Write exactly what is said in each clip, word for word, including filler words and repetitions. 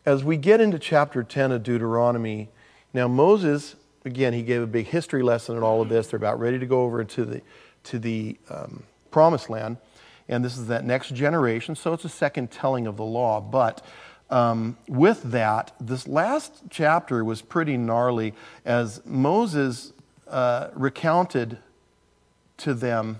as we get into chapter ten of Deuteronomy, now Moses, again, he gave a big history lesson in all of this. They're about ready to go over into the, to the um, promised land. And this is that next generation, so it's a second telling of the law. But um, with that, this last chapter was pretty gnarly as Moses uh, recounted to them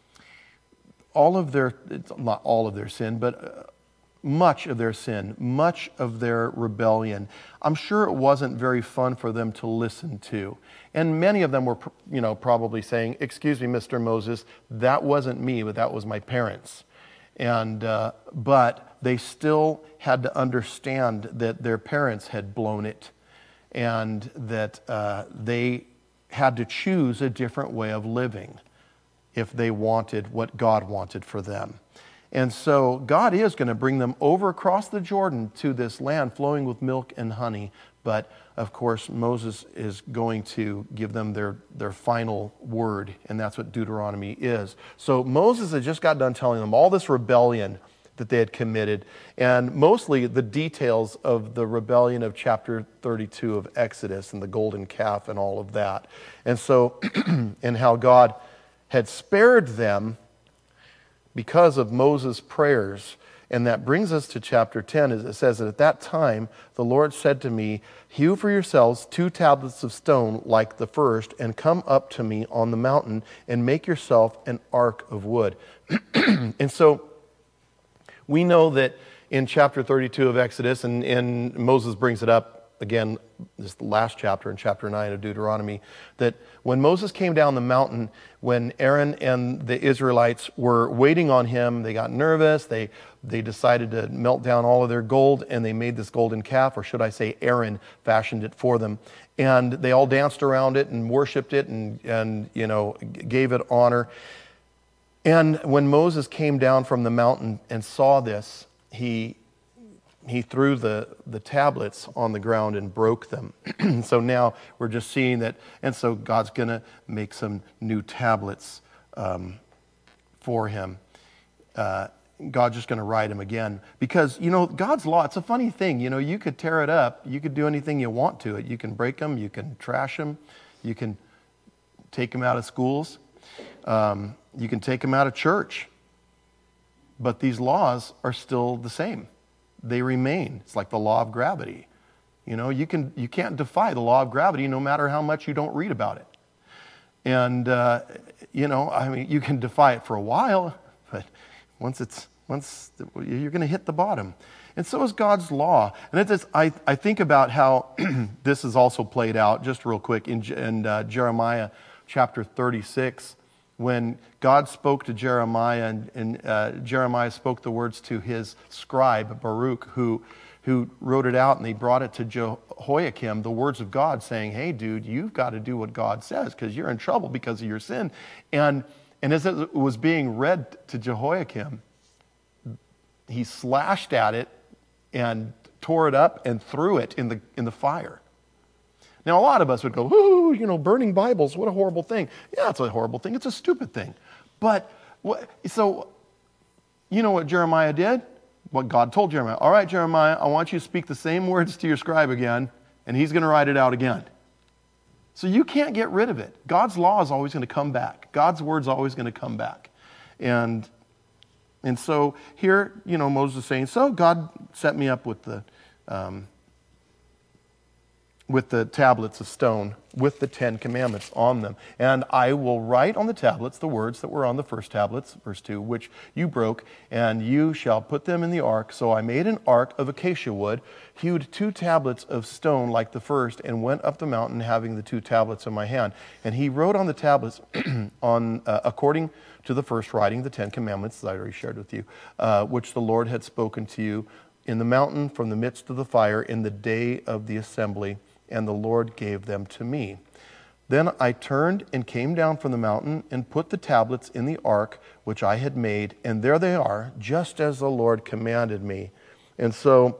all of their, not all of their sin, but much of their sin, much of their rebellion. I'm sure it wasn't very fun for them to listen to. And many of them were, you know, probably saying, excuse me, Mister Moses, that wasn't me, but that was my parents. And, uh, but they still had to understand that their parents had blown it and that uh, they had to choose a different way of living if they wanted what God wanted for them. And so God is going to bring them over across the Jordan to this land flowing with milk and honey. But of course, Moses is going to give them their, their final word, and that's what Deuteronomy is. So Moses had just got done telling them all this rebellion that they had committed, and mostly the details of the rebellion of chapter thirty-two of Exodus and the golden calf and all of that. And so, and how God had spared them because of Moses' prayers. And that brings us to chapter ten, as it says that at that time the Lord said to me, hew for yourselves two tablets of stone like the first, and come up to me on the mountain and make yourself an ark of wood. And so we know that in chapter thirty-two of Exodus, and, and Moses brings it up again, this is the last chapter in chapter nine of Deuteronomy, that when Moses came down the mountain, when Aaron and the Israelites were waiting on him, they got nervous, they, they decided to melt down all of their gold, and they made this golden calf, or should I say Aaron fashioned it for them. And they all danced around it and worshiped it and, and you know, gave it honor. And when Moses came down from the mountain and saw this, he he threw the, the tablets on the ground and broke them. So now we're just seeing that, and so God's going to make some new tablets um, for him. Uh, God's just going to write them again. Because, you know, God's law, it's a funny thing. You know, you could tear it up. You could do anything you want to it. You can break them. You can trash them. You can take them out of schools. Um, you can take them out of church. But these laws are still the same. They remain. It's like the law of gravity. You know, you can you can't defy the law of gravity no matter how much you don't read about it. And uh, you know, I mean, you can defy it for a while, but once it's once you're going to hit the bottom. And so is God's law. And it's, I I think about how this is also played out just real quick in, in uh, Jeremiah chapter thirty-six. When God spoke to Jeremiah, and, and uh, Jeremiah spoke the words to his scribe, Baruch, who, who wrote it out, and they brought it to Jehoiakim, the words of God, saying, hey, dude, you've got to do what God says, because you're in trouble because of your sin. And, and as it was being read to Jehoiakim, he slashed at it and tore it up and threw it in the, in the fire. Now, a lot of us would go, ooh, you know, burning Bibles, what a horrible thing. Yeah, it's a horrible thing. It's a stupid thing. But, what, so, you know what Jeremiah did? What God told Jeremiah. All right, Jeremiah, I want you to speak the same words to your scribe again, and he's going to write it out again. So you can't get rid of it. God's law is always going to come back. God's word's always going to come back. And, and so here, you know, Moses is saying, so God set me up with the... Um, with the tablets of stone, with the Ten Commandments on them. And I will write on the tablets the words that were on the first tablets, verse two, which you broke, and you shall put them in the ark. So I made an ark of acacia wood, hewed two tablets of stone like the first, and went up the mountain having the two tablets in my hand. And he wrote on the tablets, on uh, according to the first writing, the Ten Commandments that I already shared with you, uh, which the Lord had spoken to you in the mountain from the midst of the fire in the day of the assembly. And the Lord gave them to me. Then I turned and came down from the mountain and put the tablets in the ark which I had made, and there they are, just as the Lord commanded me. And so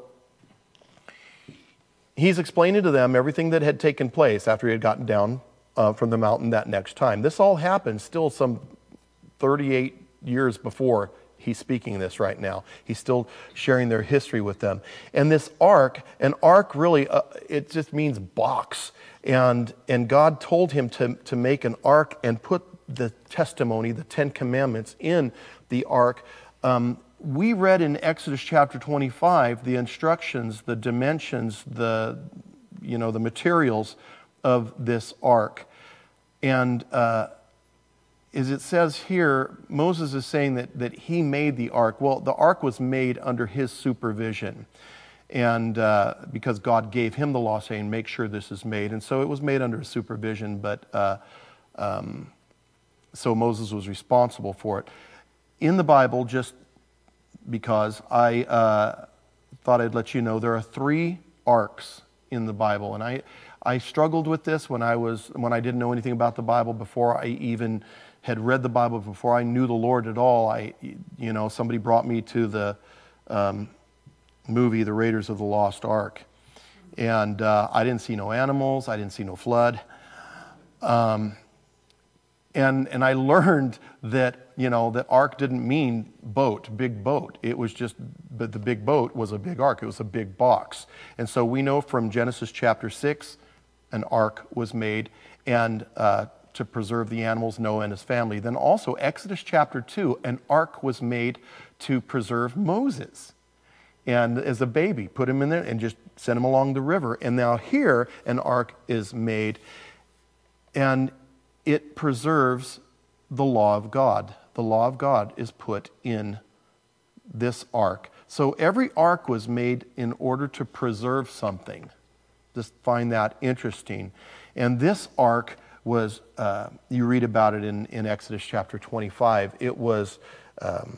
he's explaining to them everything that had taken place after he had gotten down uh, from the mountain that next time. This all happened still some thirty-eight years before he's speaking this right now. He's still sharing their history with them. And this ark, an ark really, uh, it just means box. And and God told him to, to make an ark and put the testimony, the Ten Commandments, in the ark. Um, we read in Exodus chapter twenty-five the instructions, the dimensions, the you know the materials of this ark. And uh, as it says here, Moses is saying that, that he made the ark. Well, the ark was made under his supervision. And uh, because God gave him the law saying, make sure this is made. And so it was made under his supervision, but uh, um, so Moses was responsible for it. In the Bible, just because I uh, thought I'd let you know, there are three arks in the Bible. And I, I struggled with this when I was when I didn't know anything about the Bible, before I even had read the Bible, before I knew the Lord at all. I, you know, somebody brought me to the um, movie, The Raiders of the Lost Ark. And uh, I didn't see no animals. I didn't see no flood. Um, and and I learned that, you know, that ark didn't mean boat, big boat. It was just, but the big boat was a big ark. It was a big box. And so we know from Genesis chapter six, an ark was made, and uh, to preserve the animals, Noah and his family. Then also Exodus chapter two, an ark was made to preserve Moses. And as a baby, put him in there and just sent him along the river. And now here, an ark is made, and it preserves the law of God. The law of God is put in this ark. So every ark was made in order to preserve something. Just find that interesting. And this ark was, uh, you read about it in, in Exodus chapter twenty-five. It was um,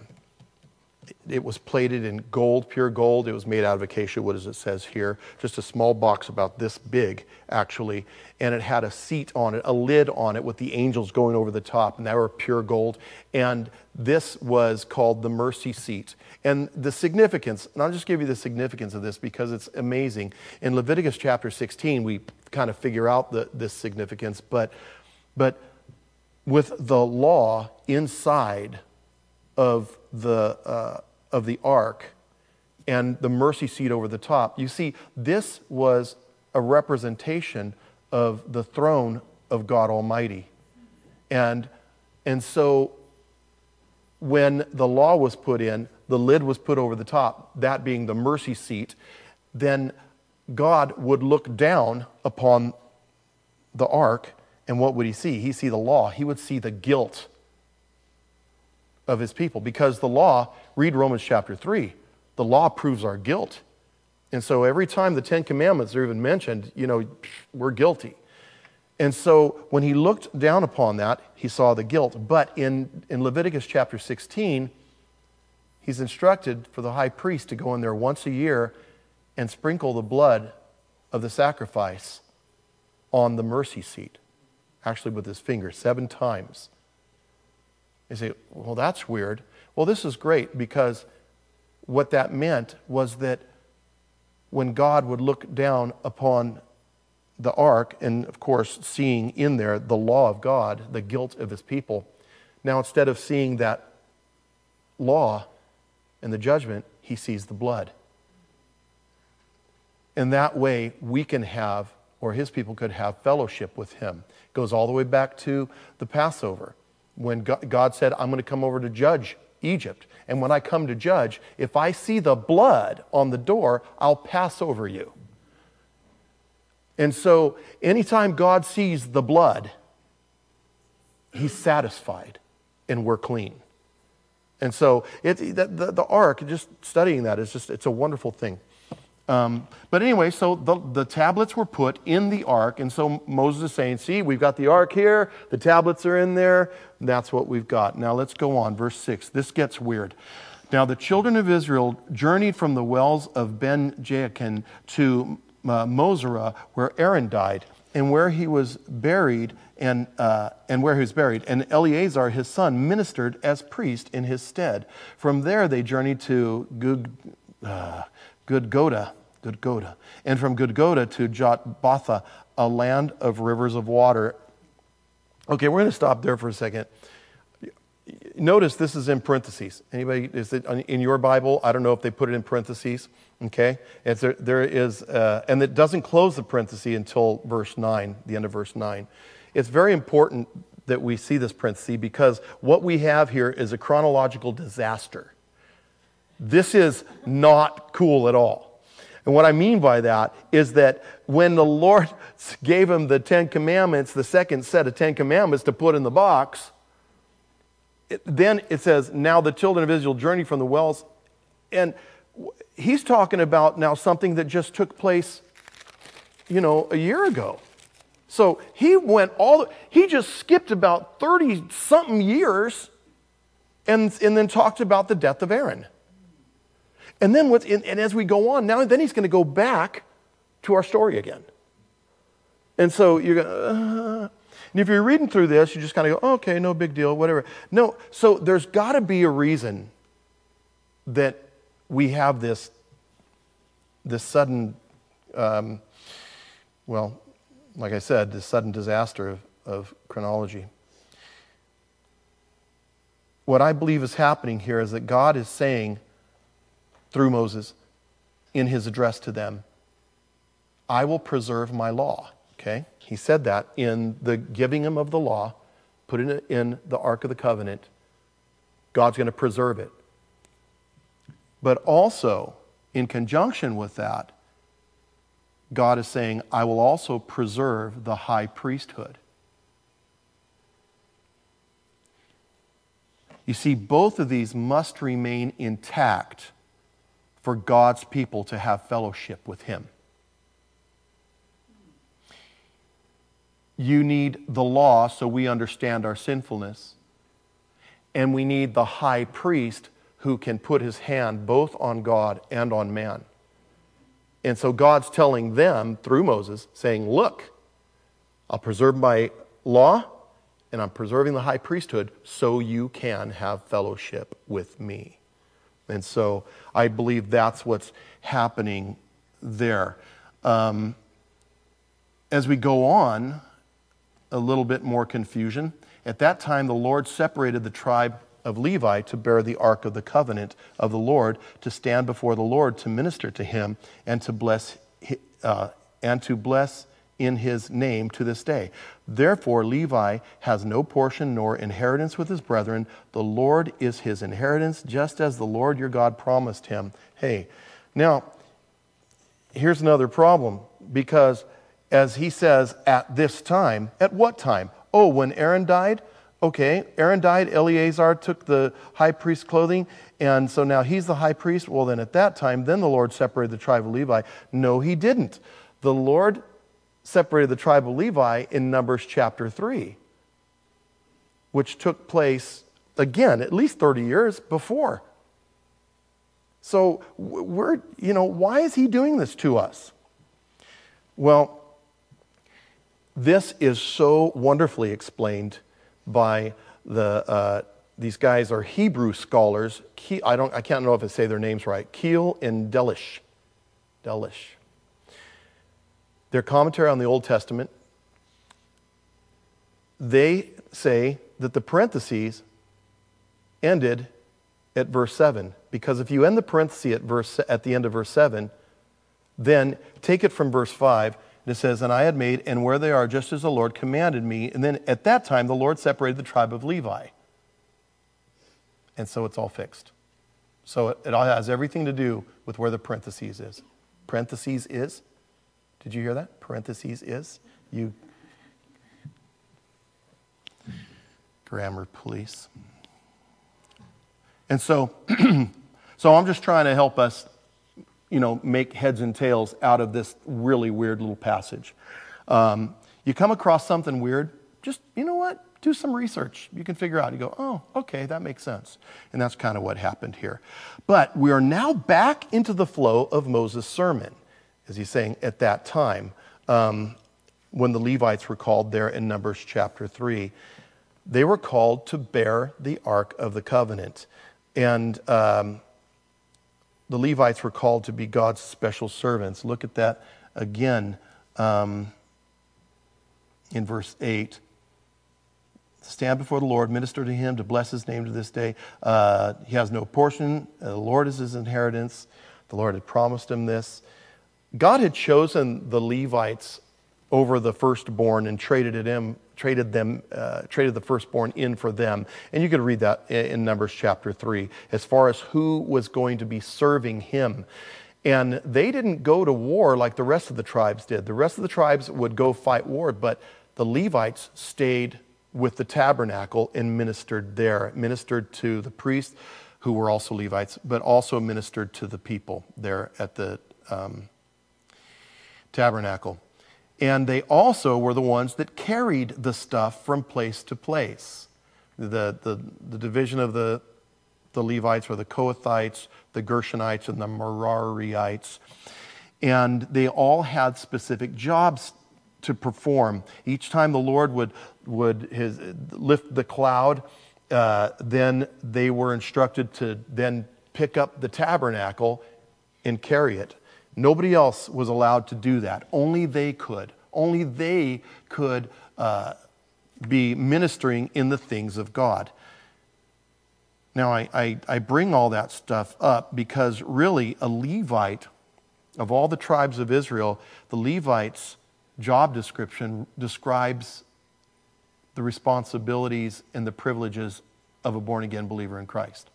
It was plated in gold, pure gold. It was made out of acacia wood, as it says here. Just a small box about this big, actually. And it had a seat on it, a lid on it with the angels going over the top, and they were pure gold. And this was called the mercy seat. And the significance, and I'll just give you the significance of this because it's amazing. In Leviticus chapter sixteen, we kind of figure out the, this significance, but, but with the law inside of the uh, of the ark and the mercy seat over the top, you see, this was a representation of the throne of God Almighty. And and so when the law was put in, the lid was put over the top, that being the mercy seat, then God would look down upon the ark, and what would he see? He'd see the law. He would see the guilt of his people, because the law, read Romans chapter three, the law proves our guilt. And so every time the Ten Commandments are even mentioned, you know, we're guilty. And so when he looked down upon that, he saw the guilt. But in, in Leviticus chapter sixteen, he's instructed for the high priest to go in there once a year and sprinkle the blood of the sacrifice on the mercy seat, actually with his finger, seven times. You say, well, that's weird. Well, this is great, because what that meant was that when God would look down upon the ark, and of course seeing in there the law of God, the guilt of his people, now instead of seeing that law and the judgment, he sees the blood. And that way we can have, or his people could have, fellowship with him. It goes all the way back to the Passover, when God said, I'm going to come over to judge Egypt. And when I come to judge, if I see the blood on the door, I'll pass over you. And so anytime God sees the blood, he's satisfied and we're clean. And so it, the, the, the ark, just studying that is just, it's a wonderful thing. Um, but anyway, so the, the tablets were put in the ark, and so Moses is saying, see, we've got the ark here, the tablets are in there, and that's what we've got. Now let's go on, verse six. This gets weird. Now the children of Israel journeyed from the wells of Ben-Jaakan to uh, Mosera, where Aaron died, and where he was buried, and uh, and where he was buried, and Eleazar his son ministered as priest in his stead. From there they journeyed to Gud, uh, Gudgoda, Gudgoda, and from Gudgoda to Jotbatha, a land of rivers of water. Okay, we're going to stop there for a second. notice this is in parentheses. Anybody, is it in your Bible? I don't know if they put it in parentheses. Okay? It's there, there is, uh, and it doesn't close the parenthesis until verse nine, the end of verse nine. It's very important that we see this parenthesis because what we have here is a chronological disaster. This is not cool at all. And what I mean by that is that when the Lord gave him the Ten Commandments, the second set of Ten Commandments to put in the box, it, then it says, now the children of Israel journey from the wells. And he's talking about now something that just took place, you know, a year ago. So he went all, he just skipped about thirty-something years and, and then talked about the death of Aaron. And then what's in, and as we go on, now then he's going to go back to our story again. And so you're going to, uh, and if you're reading through this, you just kind of go, oh, okay, no big deal, whatever. No, so there's got to be a reason that we have this, this sudden, um, well, like I said, this sudden disaster of, of chronology. What I believe is happening here is that God is saying through Moses in his address to them, I will preserve my law. Okay? He said that in the giving him of the law, putting it in the Ark of the Covenant. God's going to preserve it. But also, in conjunction with that, God is saying, I will also preserve the high priesthood. You see, both of these must remain intact for God's people to have fellowship with him. You need the law so we understand our sinfulness. And we need the high priest who can put his hand both on God and on man. And so God's telling them through Moses, saying, look, I'll preserve my law and I'm preserving the high priesthood so you can have fellowship with me. And so I believe that's what's happening there. Um, as we go on, a little bit more confusion. At that time, the Lord separated the tribe of Levi to bear the Ark of the Covenant of the Lord, to stand before the Lord, to minister to him, and to bless uh, and to bless in his name to this day. Therefore, Levi has no portion nor inheritance with his brethren. The Lord is his inheritance, just as the Lord your God promised him. Hey, now, here's another problem, because as he says, at this time, at what time? Oh, when Aaron died? Okay, Aaron died, Eleazar took the high priest's clothing, and so now he's the high priest. Well, then at that time, then the Lord separated the tribe of Levi. No, he didn't. The Lord separated the tribe of Levi in Numbers chapter three, which took place, again, at least thirty years before. So we're, you know, why is he doing this to us? Well, this is so wonderfully explained by the uh, these guys are Hebrew scholars. Ke- I don't I can't know if I say their names right. Keel and Delish. Delish. Their commentary on the Old Testament, they say that the parentheses ended at verse seven, because if you end the parenthesis at verse at the end of verse seven, then take it from verse five. And it says, and I had made, and where they are, just as the Lord commanded me. And then at that time, the Lord separated the tribe of Levi. And so it's all fixed. So it, it all has everything to do with where the parentheses is. Parentheses is? Did you hear that? Parentheses is? You grammar police. And so, so I'm just trying to help us, you know, make heads and tails out of this really weird little passage. Um, you come across something weird, just, you know what? Do some research. You can figure out. You go, oh, okay, that makes sense. And that's kind of what happened here. But we are now back into the flow of Moses' sermon, as he's saying at that time, um, when the Levites were called there in Numbers chapter three. They were called to bear the Ark of the Covenant. And um, the Levites were called to be God's special servants. Look at that again um, in verse eight. stand before the Lord, minister to him, to bless his name to this day. Uh, he has no portion. Uh, the Lord is his inheritance. The Lord had promised him this. God had chosen the Levites over the firstborn and traded it in, traded them, uh, traded the firstborn in for them. And you could read that in Numbers chapter three, as far as who was going to be serving him. And they didn't go to war like the rest of the tribes did. The rest of the tribes would go fight war, but the Levites stayed with the tabernacle and ministered there, ministered to the priests, who were also Levites, but also ministered to the people there at the um, tabernacle. And they also were the ones that carried the stuff from place to place. The, the, the division of the, the Levites were the Kohathites, the Gershonites, and the Merariites. And they all had specific jobs to perform. Each time the Lord would, would his, lift the cloud, uh, then they were instructed to then pick up the tabernacle and carry it. Nobody else was allowed to do that. Only they could. Only they could uh, be ministering in the things of God. Now, I, I, I bring all that stuff up because really a Levite, of all the tribes of Israel, the Levites' job description describes the responsibilities and the privileges of a born-again believer in Christ.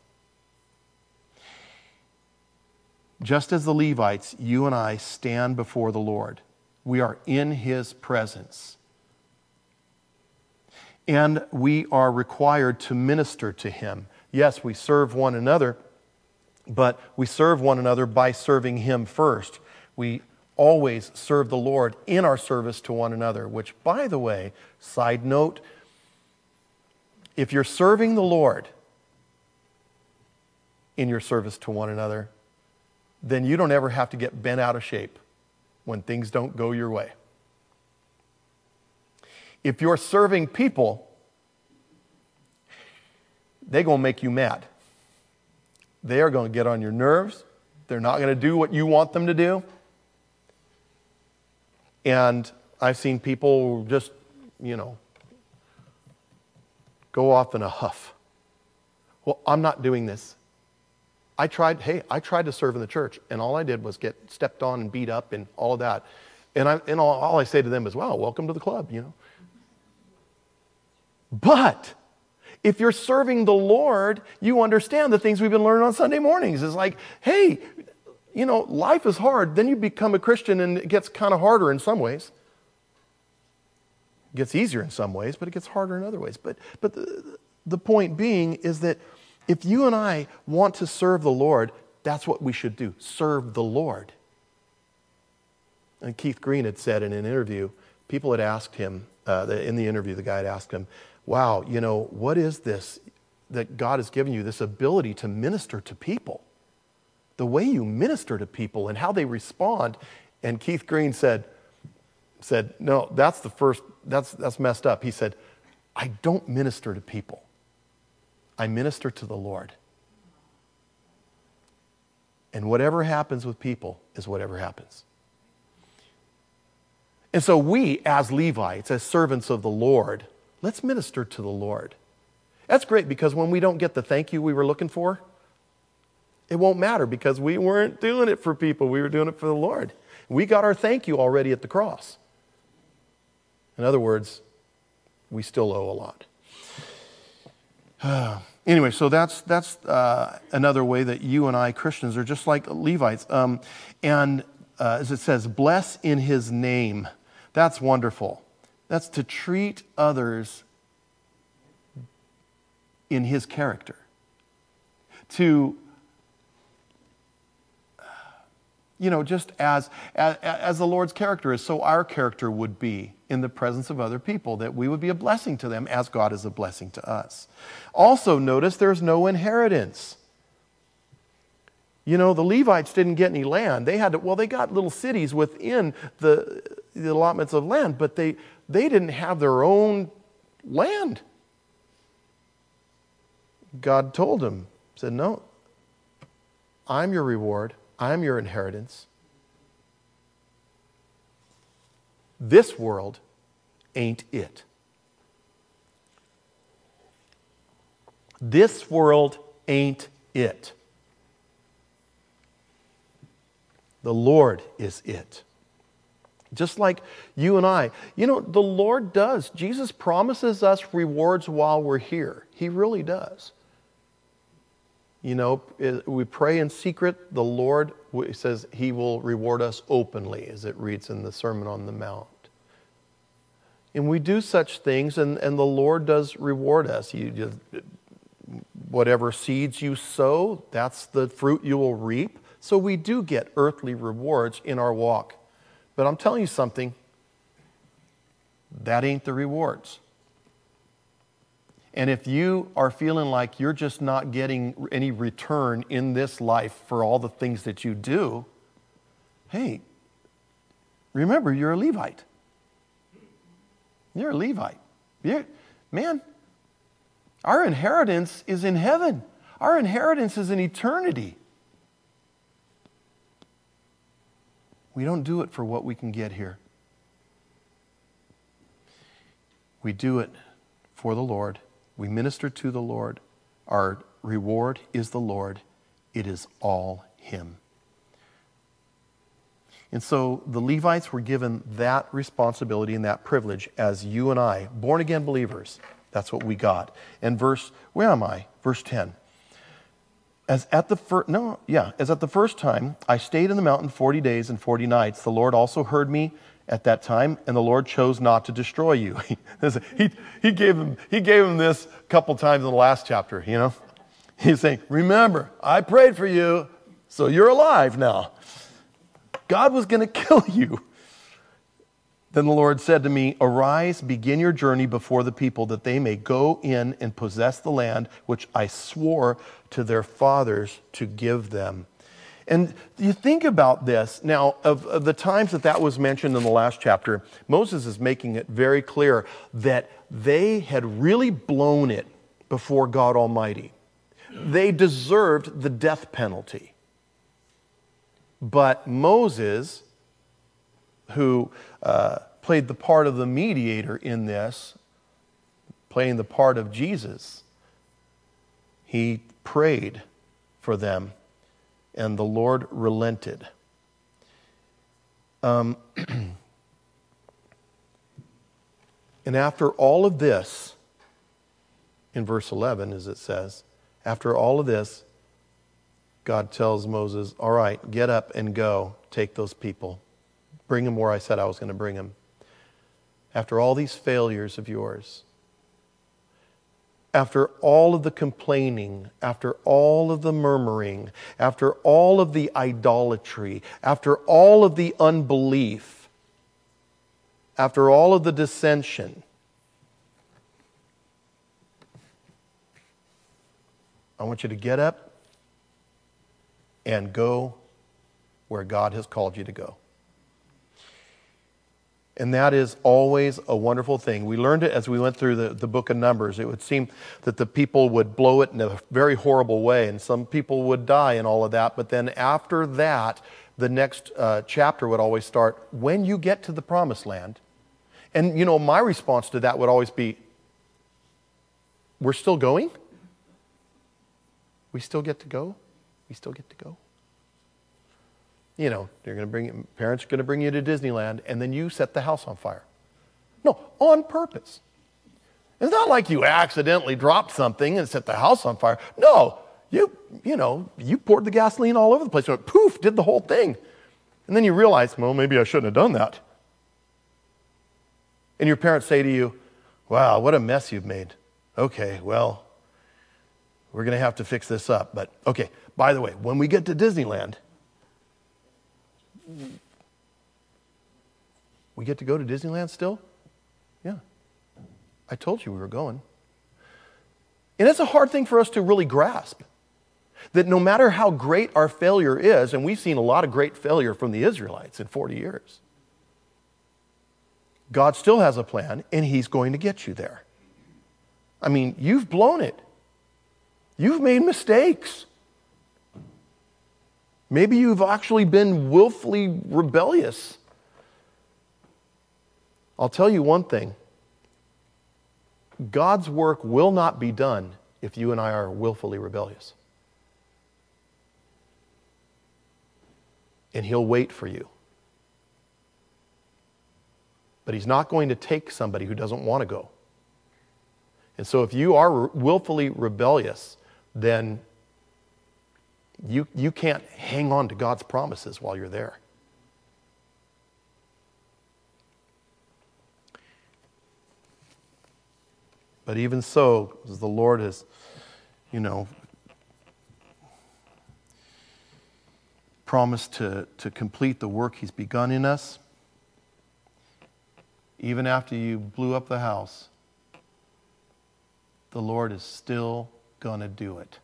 Just as the Levites, you and I stand before the Lord. We are in his presence. And we are required to minister to him. Yes, we serve one another, but we serve one another by serving him first. We always serve the Lord in our service to one another, which, by the way, side note, if you're serving the Lord in your service to one another, then you don't ever have to get bent out of shape when things don't go your way. If you're serving people, they're going to make you mad. They are going to get on your nerves. They're not going to do what you want them to do. And I've seen people just, you know, go off in a huff. Well, I'm not doing this. I tried, hey, I tried to serve in the church, and all I did was get stepped on and beat up and all of that. And, I, and all, all I say to them is, wow, welcome to the club, you know. But if you're serving the Lord, you understand the things we've been learning on Sunday mornings. It's like, hey, you know, life is hard. Then you become a Christian, and it gets kind of harder in some ways. It gets easier in some ways, but it gets harder in other ways. But, but the, the point being is that if you and I want to serve the Lord, that's what we should do. Serve the Lord. And Keith Green had said in an interview, people had asked him, uh, in the interview, the guy had asked him, wow, you know, what is this that God has given you, this ability to minister to people? The way you minister to people and how they respond. And Keith Green said, said, no, that's the first, that's, that's messed up. He said, I don't minister to people. I minister to the Lord. And whatever happens with people is whatever happens. And so we, as Levites, as servants of the Lord, let's minister to the Lord. That's great, because when we don't get the thank you we were looking for, it won't matter, because we weren't doing it for people. We were doing it for the Lord. We got our thank you already at the cross. In other words, we still owe a lot. Uh, anyway, so that's that's uh, another way that you and I, Christians, are just like Levites. Um, and uh, as it says, bless in his name. That's wonderful. That's to treat others in his character. To, you know, just as, as, as the Lord's character is, so our character would be in the presence of other people, that we would be a blessing to them as God is a blessing to us. Also, notice there's no inheritance. You know, the Levites didn't get any land. They had to, well, they got little cities within the, the allotments of land, but they, they didn't have their own land. God told them, said, no, I'm your reward. I'm your inheritance. This world ain't it. This world ain't it. The Lord is it. Just like you and I. You know, the Lord does. Jesus promises us rewards while we're here. He really does. You know, we pray in secret. The Lord says He will reward us openly, as it reads in the Sermon on the Mount. And we do such things, and, and the Lord does reward us. You just, whatever seeds you sow, that's the fruit you will reap. So we do get earthly rewards in our walk. But I'm telling you something, that ain't the rewards. And if you are feeling like you're just not getting any return in this life for all the things that you do, hey, remember, you're a Levite. You're a Levite. You're, man, our inheritance is in heaven. Our inheritance is in eternity. We don't do it for what we can get here. We do it for the Lord. We minister to the Lord. Our reward is the Lord. It is all Him. And so the Levites were given that responsibility and that privilege as you and I, born again believers. That's what we got. And verse, where am I? Verse ten. As at the first, no, yeah, as at the first time I stayed in the mountain forty days and forty nights, the Lord also heard me at that time, and the Lord chose not to destroy you. he, he, gave him, he gave him this a couple times in the last chapter, you know. He's saying, remember, I prayed for you, so you're alive now. God was going to kill you. Then the Lord said to me, arise, begin your journey before the people, that they may go in and possess the land which I swore to their fathers to give them. And you think about this. Now, of, of the times that that was mentioned in the last chapter, Moses is making it very clear that they had really blown it before God Almighty. They deserved the death penalty. But Moses, who uh, played the part of the mediator in this, playing the part of Jesus, he prayed for them, and the Lord relented. Um, and after all of this, in verse eleven, as it says, after all of this, God tells Moses, all right, get up and go. Take those people. Bring them where I said I was going to bring them. After all these failures of yours, after all of the complaining, after all of the murmuring, after all of the idolatry, after all of the unbelief, after all of the dissension, I want you to get up and go where God has called you to go. And that is always a wonderful thing. We learned it as we went through the, the book of Numbers. It would seem that the people would blow it in a very horrible way, and some people would die and all of that. But then after that, the next uh, chapter would always start, when you get to the promised land. And, you know, my response to that would always be, we're still going? We still get to go? We still get to go? You know, they're going to bring parents are going to bring you to Disneyland, and then you set the house on fire. No, on purpose. It's not like you accidentally dropped something and set the house on fire. No, you you know, you poured the gasoline all over the place. And poof, did the whole thing. And then you realize, well, maybe I shouldn't have done that. And your parents say to you, wow, what a mess you've made. Okay, well, we're going to have to fix this up. But, okay, by the way, when we get to Disneyland, we get to go to Disneyland still? Yeah. I told you we were going. And it's a hard thing for us to really grasp. That no matter how great our failure is, and we've seen a lot of great failure from the Israelites in forty years, God still has a plan, and He's going to get you there. I mean, you've blown it. You've made mistakes. Maybe you've actually been willfully rebellious. I'll tell you one thing. God's work will not be done if you and I are willfully rebellious. And he'll wait for you. But he's not going to take somebody who doesn't want to go. And so if you are willfully rebellious, then you, you can't hang on to God's promises while you're there. But even so, as the Lord has, you know, promised to, to complete the work he's begun in us, even after you blew up the house, the Lord is still going to do it.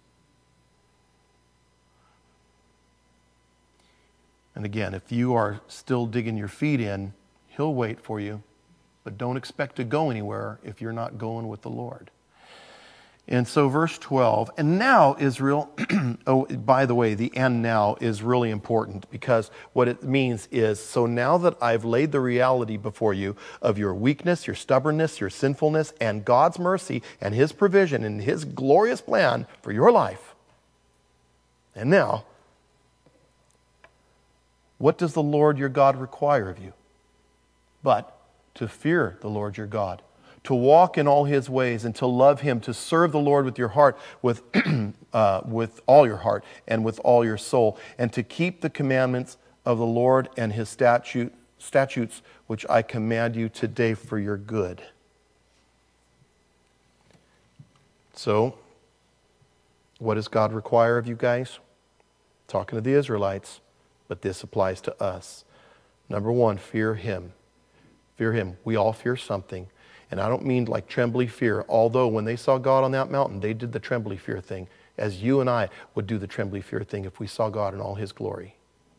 And again, if you are still digging your feet in, he'll wait for you. But don't expect to go anywhere if you're not going with the Lord. And so verse twelve, and now Israel, oh, by the way, the and now is really important, because what it means is, so now that I've laid the reality before you of your weakness, your stubbornness, your sinfulness, and God's mercy and his provision and his glorious plan for your life. And now, what does the Lord your God require of you? But to fear the Lord your God, to walk in all his ways, and to love him, to serve the Lord with your heart, with, uh, with all your heart, and with all your soul, and to keep the commandments of the Lord and his statute, statutes, which I command you today for your good. So, what does God require of you guys? Talking to the Israelites, but this applies to us. Number one, fear him. Fear him. We all fear something. And I don't mean like trembly fear, although when they saw God on that mountain, they did the trembly fear thing, as you and I would do the trembly fear thing if we saw God in all his glory.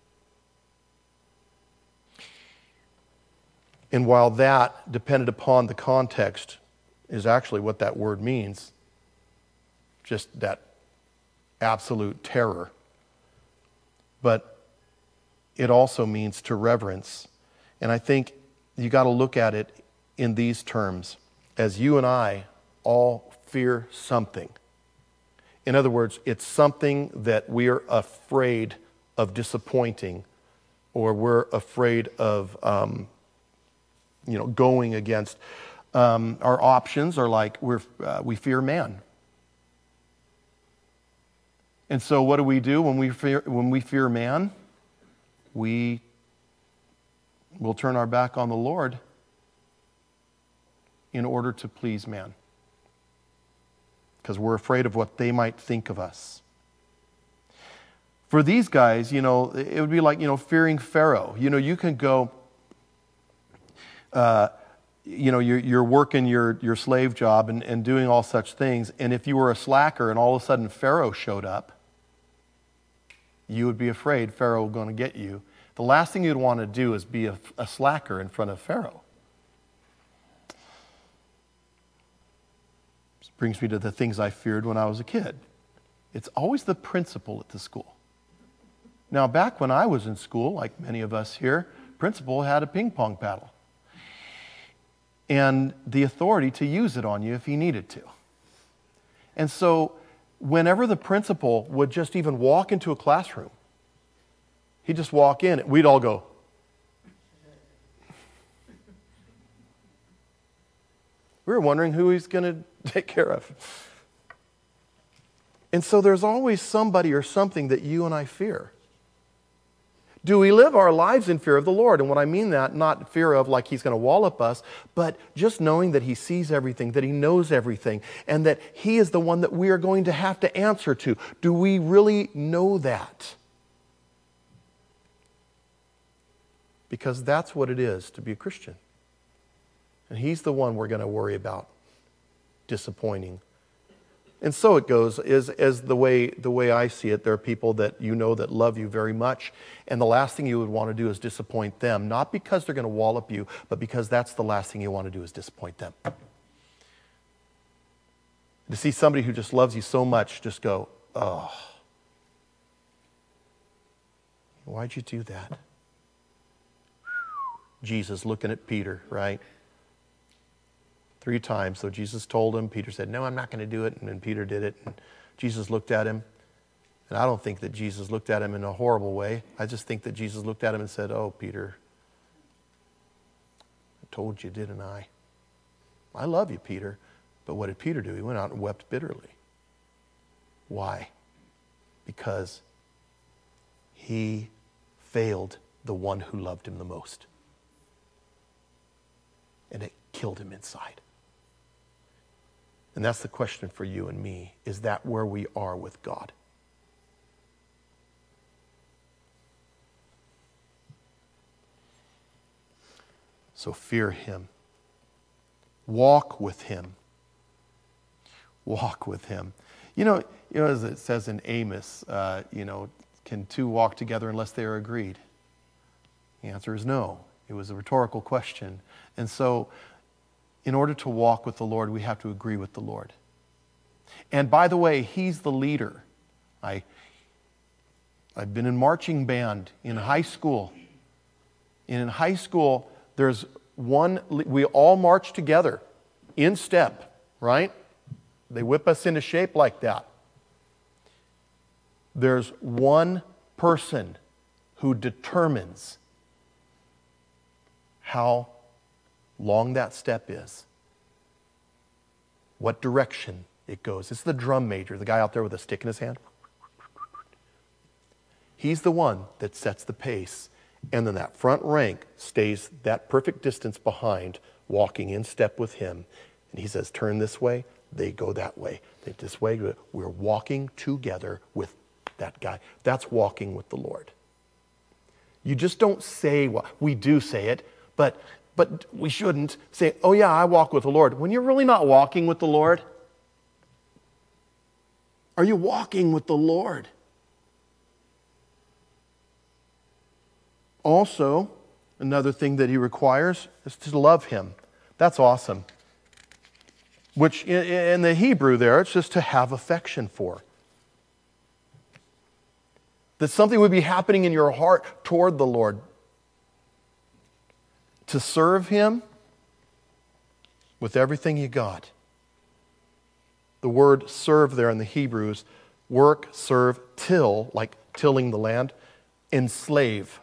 And while that, depended upon the context, is actually what that word means, just that absolute terror, but it also means to reverence. And I think you got to look at it in these terms, as you and I all fear something. In other words, it's something that we're afraid of disappointing, or we're afraid of, um, you know, going against. Um, our options are like we're uh, we fear man. And so, what do we do when we fear when we fear man? We will turn our back on the Lord in order to please man, because we're afraid of what they might think of us. For these guys, you know, it would be like, you know, fearing Pharaoh. You know, you can go, uh, you know, you're, you're working your, your slave job and, and doing all such things, and if you were a slacker and all of a sudden Pharaoh showed up, you would be afraid Pharaoh was going to get you. The last thing you'd want to do is be a, a slacker in front of Pharaoh. This brings me to the things I feared when I was a kid. It's always the principal at the school. Now, back when I was in school, like many of us here, principal had a ping pong paddle and the authority to use it on you if he needed to. And so whenever the principal would just even walk into a classroom, he'd just walk in, and we'd all go. We were wondering who he's going to take care of. And so there's always somebody or something that you and I fear. Do we live our lives in fear of the Lord? And what I mean that, not fear of like he's going to wallop us, but just knowing that he sees everything, that he knows everything, and that he is the one that we are going to have to answer to. Do we really know that? Because that's what it is to be a Christian. And he's the one we're going to worry about disappointing. And so it goes, is as the way the way I see it, there are people that you know that love you very much, and the last thing you would want to do is disappoint them, not because they're going to wallop you, but because that's the last thing you want to do is disappoint them. To see somebody who just loves you so much just go, oh, why'd you do that? Jesus looking at Peter, right? Three times. So Jesus told him. Peter said, no, I'm not going to do it. And then Peter did it. And Jesus looked at him. And I don't think that Jesus looked at him in a horrible way. I just think that Jesus looked at him and said, oh, Peter, I told you, didn't I? I love you, Peter. But what did Peter do? He went out and wept bitterly. Why? Because he failed the one who loved him the most. And it killed him inside. And that's the question for you and me. Is that where we are with God? So fear him. Walk with him. Walk with him. You know, you know, as it says in Amos, uh, you know, can two walk together unless they are agreed? The answer is no. It was a rhetorical question. And so, in order to walk with the Lord, we have to agree with the Lord. And by the way, he's the leader. I, I've been in marching band in high school. And in high school, there's one, we all march together in step, right? They whip us into shape like that. There's one person who determines how long that step is, what direction it goes. It's the drum major, the guy out there with a stick in his hand. He's the one that sets the pace. And then that front rank stays that perfect distance behind, walking in step with him. And he says, turn this way, they go that way. They this way, we're walking together with that guy. That's walking with the Lord. You just don't say, well, we do say it, but but we shouldn't say, oh yeah, I walk with the Lord, when you're really not walking with the Lord. Are you walking with the Lord? Also, another thing that he requires is to love him. That's awesome. Which in, in the Hebrew there, it's just to have affection for. That something would be happening in your heart toward the Lord. To serve him with everything you got. The word serve there in the Hebrew is work, serve, till, like tilling the land, enslave.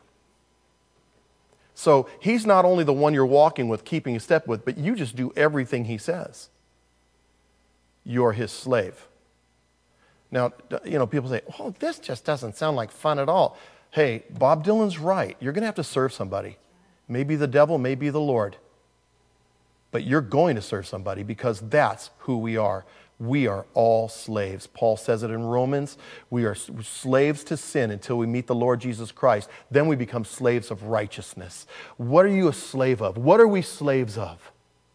So he's not only the one you're walking with, keeping a step with, but you just do everything he says. You're his slave. Now, you know, people say, oh, this just doesn't sound like fun at all. Hey, Bob Dylan's right. You're going to have to serve somebody. Maybe the devil, maybe the Lord. But you're going to serve somebody because that's who we are. We are all slaves. Paul says it in Romans. We are slaves to sin until we meet the Lord Jesus Christ. Then we become slaves of righteousness. What are you a slave of? What are we slaves of?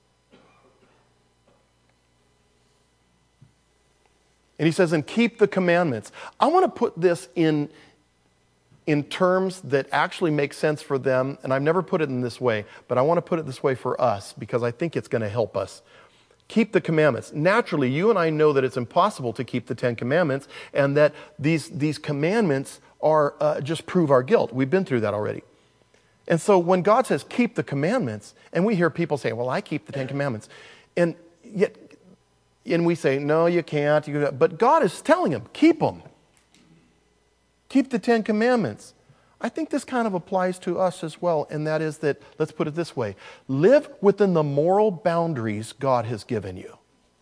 And he says, and keep the commandments. I want to put this in, in terms that actually make sense for them. And I've never put it in this way, but I want to put it this way for us because I think it's going to help us. Keep the commandments. Naturally, you and I know that it's impossible to keep the Ten Commandments and that these, these commandments are uh, just prove our guilt. We've been through that already. And so when God says keep the commandments, and we hear people say, well, I keep the Ten Commandments. And yet, and we say, no, you can't. You, but God is telling them, keep them. Keep the Ten Commandments. I think this kind of applies to us as well, and that is that, let's put it this way, live within the moral boundaries God has given you.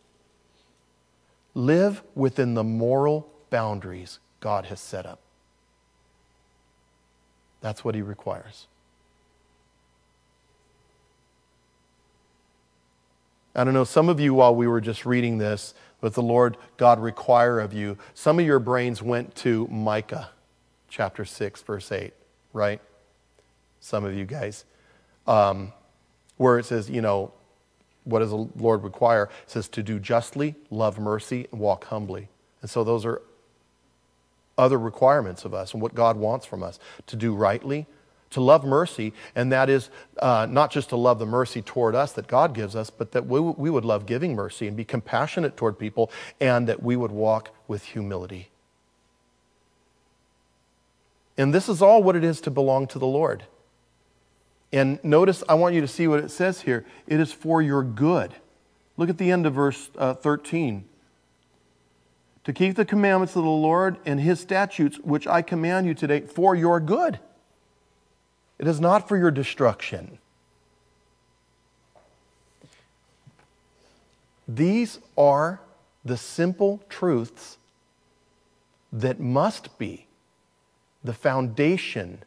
Live within the moral boundaries God has set up. That's what he requires. I don't know, some of you, while we were just reading this, what the Lord God require of you, some of your brains went to Micah chapter six, verse eight, right? Some of you guys. Um, where it says, you know, what does the Lord require? It says to do justly, love mercy, and walk humbly. And so those are other requirements of us and what God wants from us. To do rightly, to love mercy, and that is uh, not just to love the mercy toward us that God gives us, but that we, we would love giving mercy and be compassionate toward people, and that we would walk with humility. And this is all what it is to belong to the Lord. And notice, I want you to see what it says here. It is for your good. Look at the end of verse uh, thirteen. To keep the commandments of the Lord and his statutes, which I command you today, for your good. It is not for your destruction. These are the simple truths that must be the foundation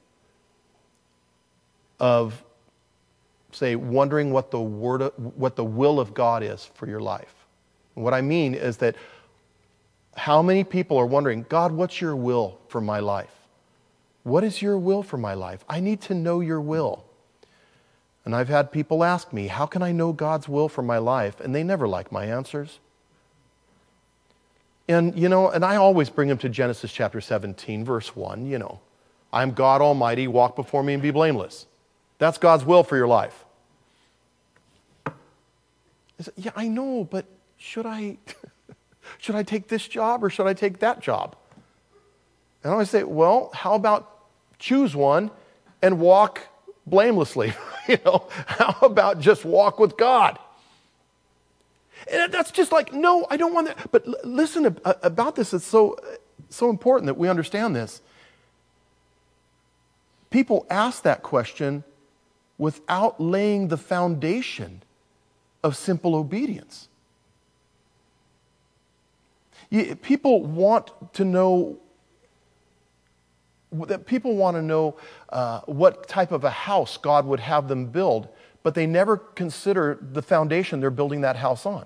of, say, wondering what the word, what the will of God is for your life. And what I mean is that how many people are wondering, God, what's your will for my life? What is your will for my life? I need to know your will. And I've had people ask me, how can I know God's will for my life? And they never like my answers. And, you know, and I always bring them to Genesis chapter seventeen, verse one, you know. I am God Almighty, walk before me and be blameless. That's God's will for your life. I said, yeah, I know, but should I... Should I take this job or should I take that job? And I always say, well, how about choose one and walk blamelessly? You know, how about just walk with God? And that's just like, no, I don't want that. But l- listen about this. It's so, so important that we understand this. People ask that question without laying the foundation of simple obedience. You, people want to know that people want to know uh, what type of a house God would have them build, but they never consider the foundation they're building that house on.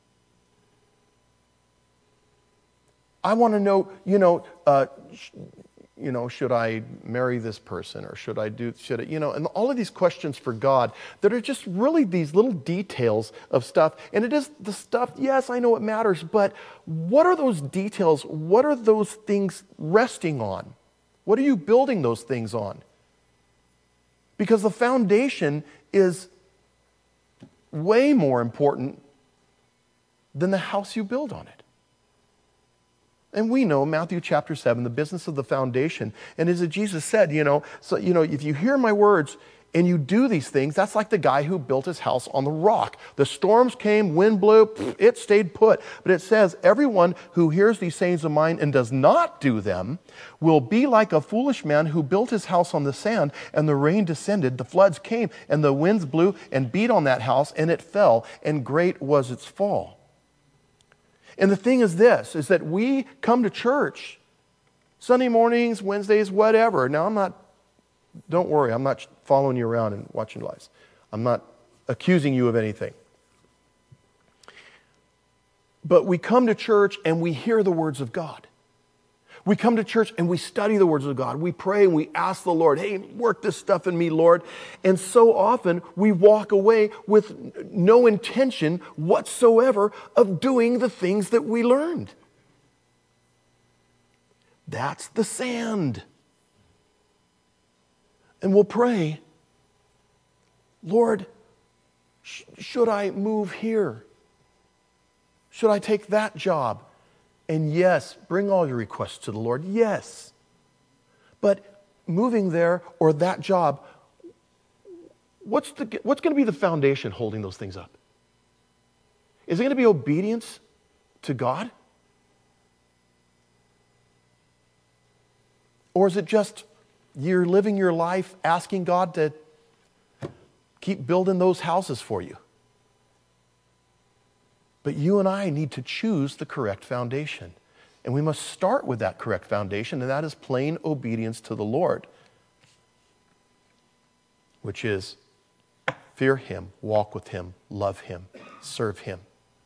I want to know, you know, uh, sh- you know, should I marry this person or should I do, should I, you know, and all of these questions for God that are just really these little details of stuff. And it is the stuff, yes, I know it matters, but what are those details? What are those things resting on? What are you building those things on? Because the foundation is way more important than the house you build on it. And we know Matthew chapter seven, the business of the foundation. And as Jesus said, you know, so you know, if you hear my words and you do these things, that's like the guy who built his house on the rock. The storms came, wind blew, it stayed put. But it says, everyone who hears these sayings of mine and does not do them will be like a foolish man who built his house on the sand, and the rain descended, the floods came, and the winds blew and beat on that house, and it fell, and great was its fall. And the thing is this, is that we come to church Sunday mornings, Wednesdays, whatever. Now, I'm not, don't worry, I'm not following you around and watching your lives. I'm not accusing you of anything. But we come to church and we hear the words of God. We come to church and we study the words of God. We pray and we ask the Lord, hey, work this stuff in me, Lord. And so often we walk away with no intention whatsoever of doing the things that we learned. That's the sand. And we'll pray, Lord, sh- should I move here? Should I take that job? And yes, bring all your requests to the Lord, yes. But moving there or that job, what's the, what's going to be the foundation holding those things up? Is it going to be obedience to God? Or is it just you're living your life asking God to keep building those houses for you? But you and I need to choose the correct foundation. And we must start with that correct foundation, and that is plain obedience to the Lord, which is fear Him, walk with Him, love Him, serve Him.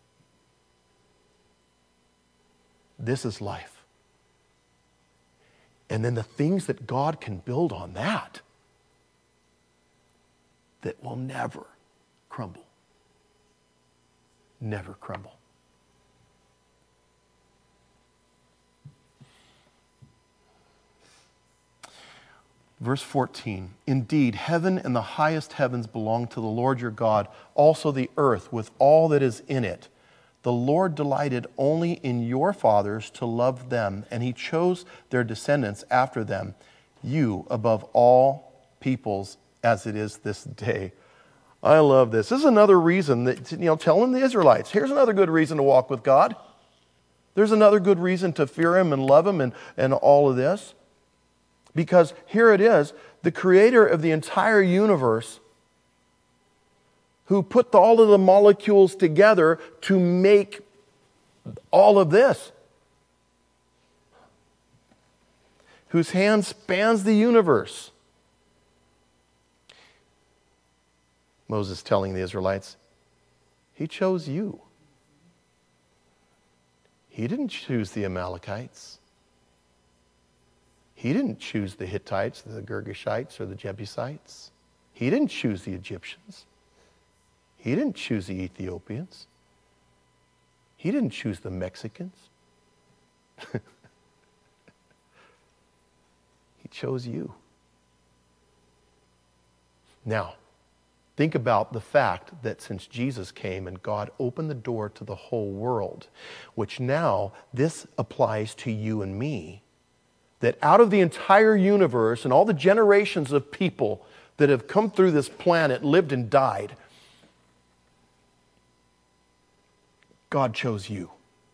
This is life. And then the things that God can build on that, that will never crumble. Never crumble. Verse fourteen, indeed, heaven and the highest heavens belong to the Lord your God, also the earth with all that is in it. The Lord delighted only in your fathers to love them, and He chose their descendants after them, you above all peoples as it is this day. I love this. This is another reason that, you know, telling the Israelites, here's another good reason to walk with God. There's another good reason to fear Him and love Him and, and all of this. Because here it is, the creator of the entire universe who put all of the molecules together to make all of this. Whose hand spans the universe. Moses telling the Israelites, He chose you. He didn't choose the Amalekites. He didn't choose the Hittites, the Girgashites, or the Jebusites. He didn't choose the Egyptians. He didn't choose the Ethiopians. He didn't choose the Mexicans. He chose you. Now, think about the fact that since Jesus came and God opened the door to the whole world, which now this applies to you and me, that out of the entire universe and all the generations of people that have come through this planet, lived and died, God chose you.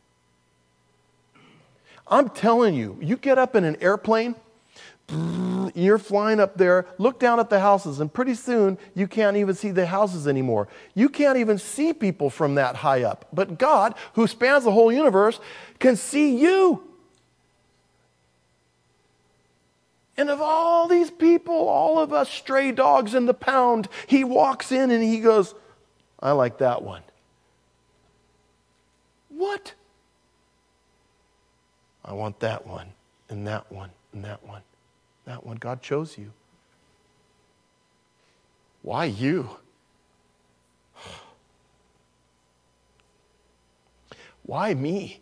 I'm telling you, you get up in an airplane, you're flying up there, look down at the houses, and pretty soon you can't even see the houses anymore. You can't even see people from that high up. But God, who spans the whole universe, can see you. And of all these people, all of us stray dogs in the pound, He walks in and He goes, I like that one. What? I want that one, and that one, and that one. That one. God chose you. Why you? Why me?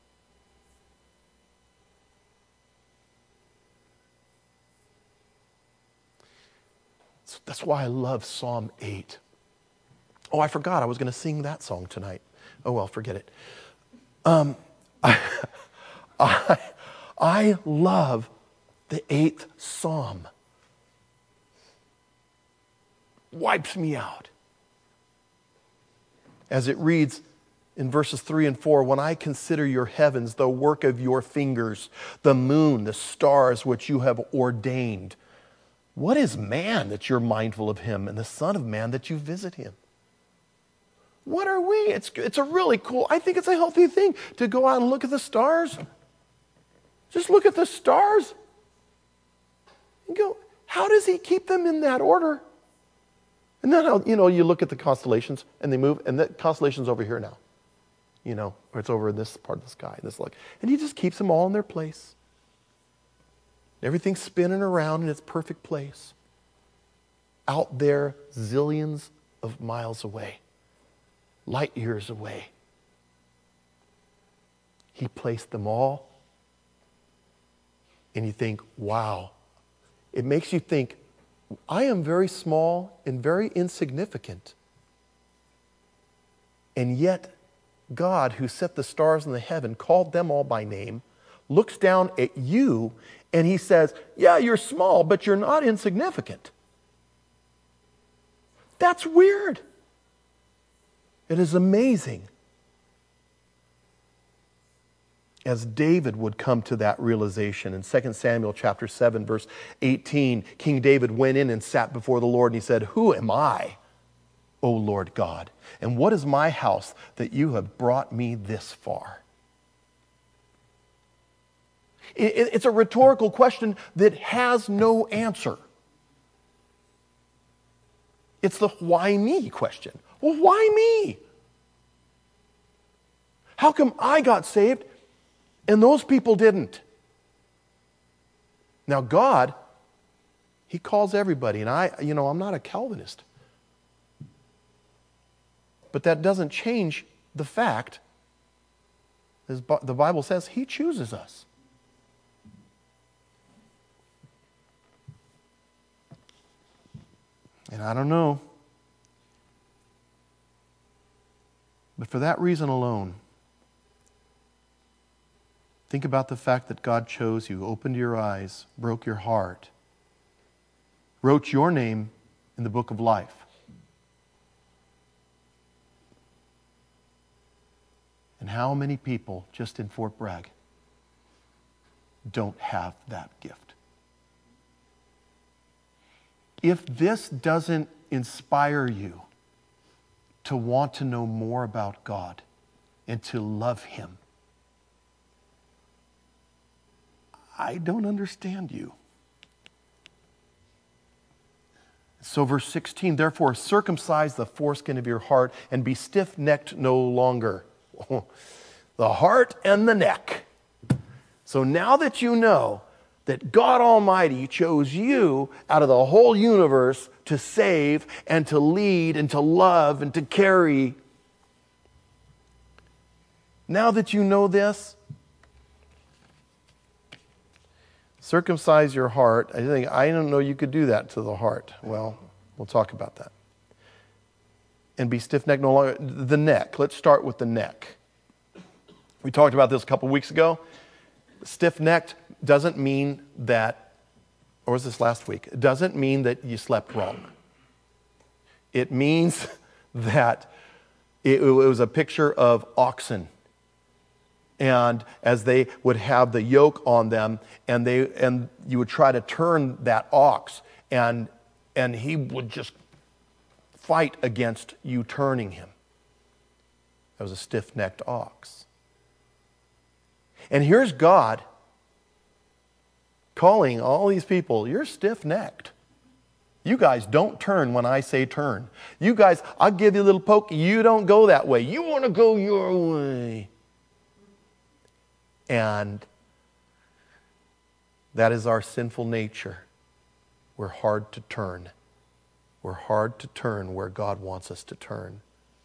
That's why I love Psalm eight. Oh, I forgot I was going to sing that song tonight. Oh, well, forget it. Um, I, I, I love the eighth Psalm. Wipes me out. As it reads in verses three and four, when I consider your heavens, the work of your fingers, the moon, the stars which you have ordained. What is man that you're mindful of him, and the Son of Man that you visit him? What are we? It's, it's a really cool, I think it's a healthy thing to go out and look at the stars. Just look at the stars. And go, how does He keep them in that order? And then, you know, you look at the constellations and they move, and the constellation's over here now. You know, or it's over in this part of the sky. This look. And He just keeps them all in their place. Everything's spinning around in its perfect place. Out there, zillions of miles away. Light years away. He placed them all. And you think, wow. It makes you think, I am very small and very insignificant. And yet, God, who set the stars in the heaven, called them all by name, looks down at you and He says, yeah, you're small, but you're not insignificant. That's weird. It is amazing. As David would come to that realization in Second Samuel chapter seven, verse eighteen, King David went in and sat before the Lord and he said, who am I, O Lord God? And what is my house that you have brought me this far? It's a rhetorical question that has no answer. It's the why me question. Well, why me? How come I got saved and those people didn't? Now God, He calls everybody, and I, you know, I'm not a Calvinist. But that doesn't change the fact, as the Bible says, He chooses us. And I don't know. But for that reason alone, think about the fact that God chose you, opened your eyes, broke your heart, wrote your name in the book of life. And how many people just in Fort Bragg don't have that gift? If this doesn't inspire you to want to know more about God and to love Him, I don't understand you. So verse sixteen, therefore circumcise the foreskin of your heart and be stiff-necked no longer. The heart and the neck. So now that you know that God Almighty chose you out of the whole universe to save and to lead and to love and to carry, now that you know this, circumcise your heart. I think, I don't know you could do that to the heart. Well, we'll talk about that. And be stiff-necked no longer. The neck. Let's start with the neck. We talked about this a couple weeks ago. Stiff-necked doesn't mean that, or was this last week? It doesn't mean that you slept wrong. It means that it, it was a picture of oxen. And as they would have the yoke on them, and they and you would try to turn that ox, and and he would just fight against you turning him. That was a stiff-necked ox. And here's God calling all these people, you're stiff-necked. You guys don't turn when I say turn. You guys, I'll give you a little poke. You don't go that way. You want to go your way. And that is our sinful nature. We're hard to turn. We're hard to turn where God wants us to turn.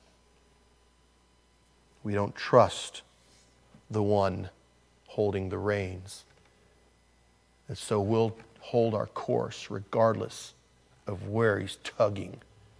We don't trust the one holding the reins. And so we'll hold our course regardless of where he's tugging.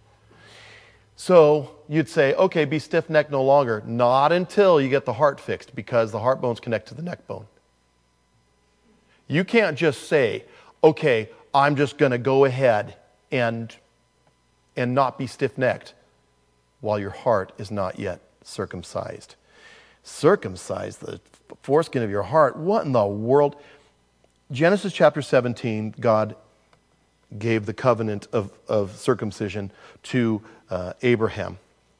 So you'd say, okay, be stiff-necked no longer. Not until you get the heart fixed, because the heart bones connect to the neck bone. You can't just say, okay, I'm just going to go ahead and, and not be stiff-necked while your heart is not yet circumcised. Circumcise the foreskin of your heart. What in the world? Genesis chapter seventeen, God gave the covenant of, of circumcision to uh, Abraham.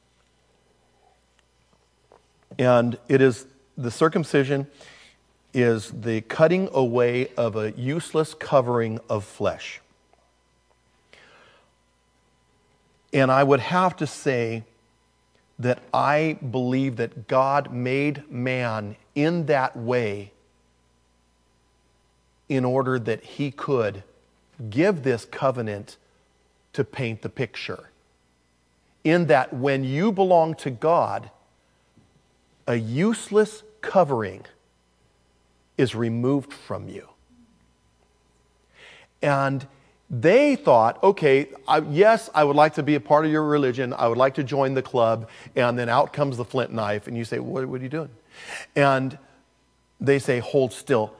And it is, the circumcision is the cutting away of a useless covering of flesh. And I would have to say that I believe that God made man in that way in order that he could give this covenant to paint the picture. In that when you belong to God, a useless covering is removed from you. And they thought, okay, I, yes, I would like to be a part of your religion. I would like to join the club. And then out comes the flint knife. And you say, what, what are you doing? And they say, hold still.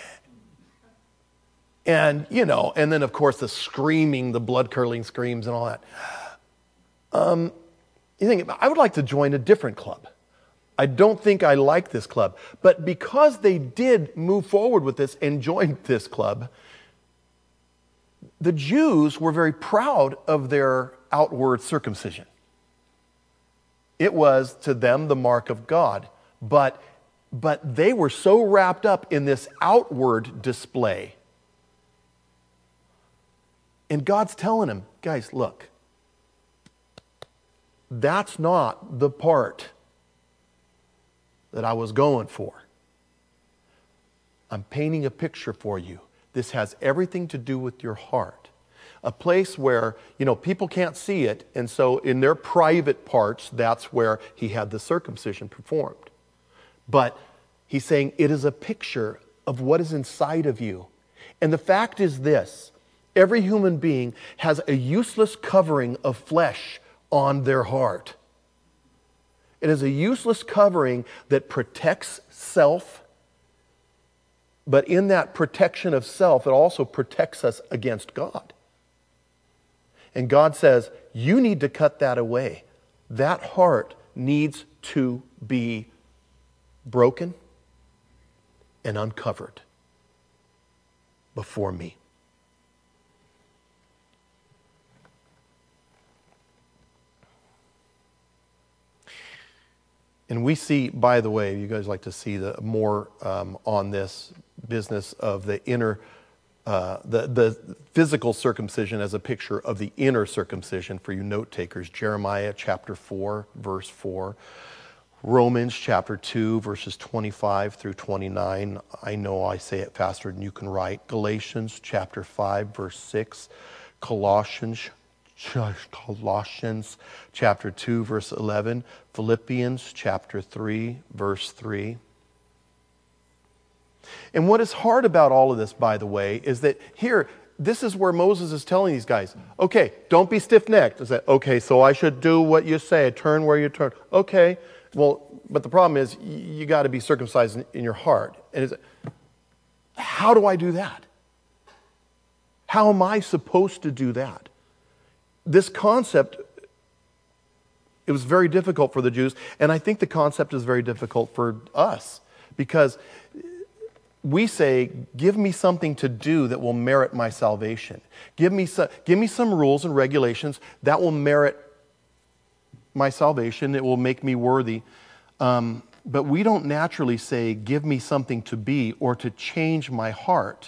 And, you know, and then, of course, the screaming, the blood-curdling screams and all that. Um, you think, I would like to join a different club. I don't think I like this club. But because they did move forward with this and joined this club, the Jews were very proud of their outward circumcision. It was, to them, the mark of God. But, but they were so wrapped up in this outward display. And God's telling them, guys, look, that's not the part that I was going for. I'm painting a picture for you. This has everything to do with your heart. A place where, you know, people can't see it, and so in their private parts, that's where he had the circumcision performed. But he's saying it is a picture of what is inside of you. And the fact is this: every human being has a useless covering of flesh on their heart. It is a useless covering that protects self, but in that protection of self, it also protects us against God. And God says, you need to cut that away. That heart needs to be broken and uncovered before me. And we see, by the way, you guys like to see the more um, on this business of the inner, uh, the, the physical circumcision as a picture of the inner circumcision for you note takers. Jeremiah chapter four, verse four. Romans chapter two, verses twenty-five through twenty-nine. I know I say it faster than you can write. Galatians chapter five, verse six. Colossians Colossians chapter two, verse eleven. Philippians chapter three, verse three. And what is hard about all of this, by the way, is that here, this is where Moses is telling these guys, okay, don't be stiff-necked. Is that, okay, so I should do what you say, turn where you turn. Okay, well, but the problem is you got to be circumcised in, in your heart. And it's, how do I do that? How am I supposed to do that? This concept, it was very difficult for the Jews, and I think the concept is very difficult for us, because we say, give me something to do that will merit my salvation. Give me some, give me some rules and regulations that will merit my salvation. It will make me worthy. Um, but we don't naturally say, give me something to be or to change my heart.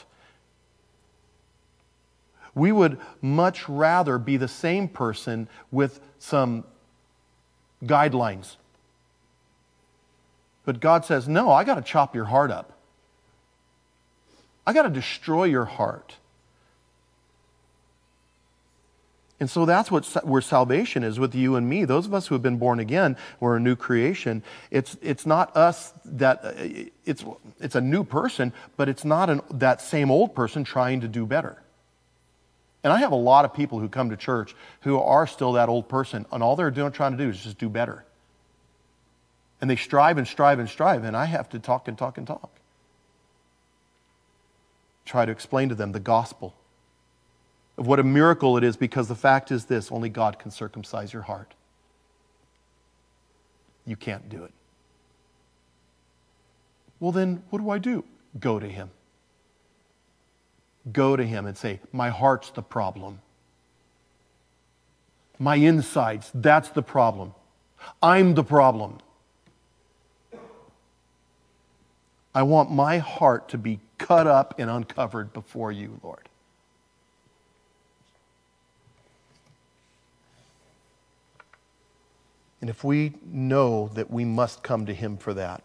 We would much rather be the same person with some guidelines. But God says, no, I got to chop your heart up. I got to destroy your heart. And so that's what where salvation is with you and me. Those of us who have been born again, we're a new creation. It's it's not us that it's it's a new person, but it's not an, that same old person trying to do better. And I have a lot of people who come to church who are still that old person, and all they're doing trying to do is just do better. And they strive and strive and strive, and I have to talk and talk and talk. Try to explain to them the gospel of what a miracle it is, because the fact is this: only God can circumcise your heart. You can't do it. Well, then what do I do? Go to Him. Go to Him and say, my heart's the problem. My insides, that's the problem. I'm the problem. I want my heart to be cut up and uncovered before you, Lord. And if we know that we must come to Him for that,